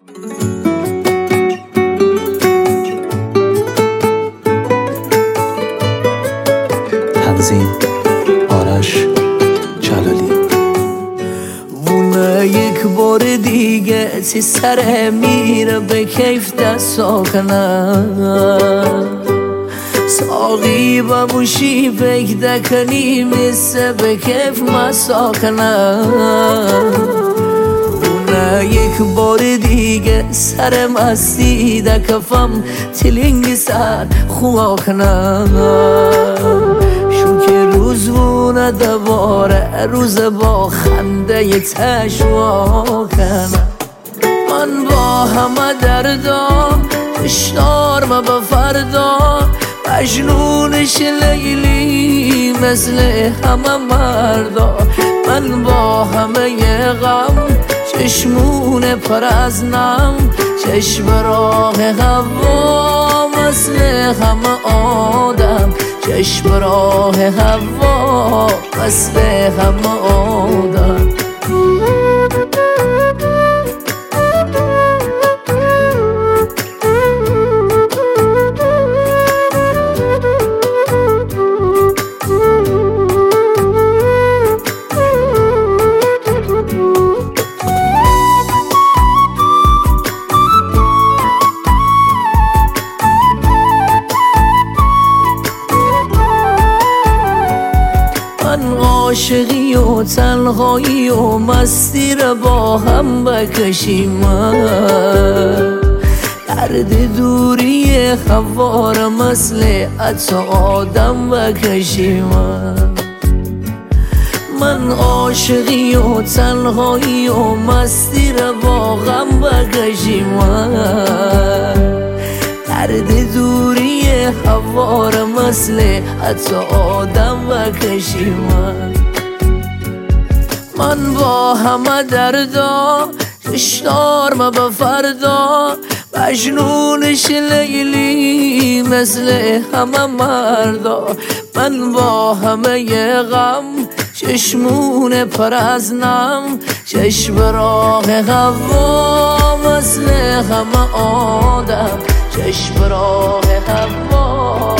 تنظیم آرش جلالی. اونه یک بار دیگه سی سر میره به کیف دستا کنم ساقی بموشی فکر دکنی میسه به کیف مسا کنم اونه یک بار دیگه سر مستی دکفم تلینگی سر خواه کنم روزونه دوباره روز با خنده ی تشوا کنم من با همه دردام اشتار ما به فردا مجنونش لیلی مثل همه مردا من با همه ی غم چشمون پر از نم چشم راه هوا مثل همه آدم چشم راه هوا مثل همه آدم عاشقی و تنهایی و مستی را با هم بکشیم درد دوری خوار مثل عطر آدم بکشیم من عاشقی و تنهایی و مستی را با هم بکشیم درد دوری خوار مثل عطر آدم بکشیم من با همه دردا اشتار ما به فردا مجنونش لیلی مثل همه مردا من با همه ی غم چشمون پر از نم چشم راه هوا مثل همه آدم چشم راه هوا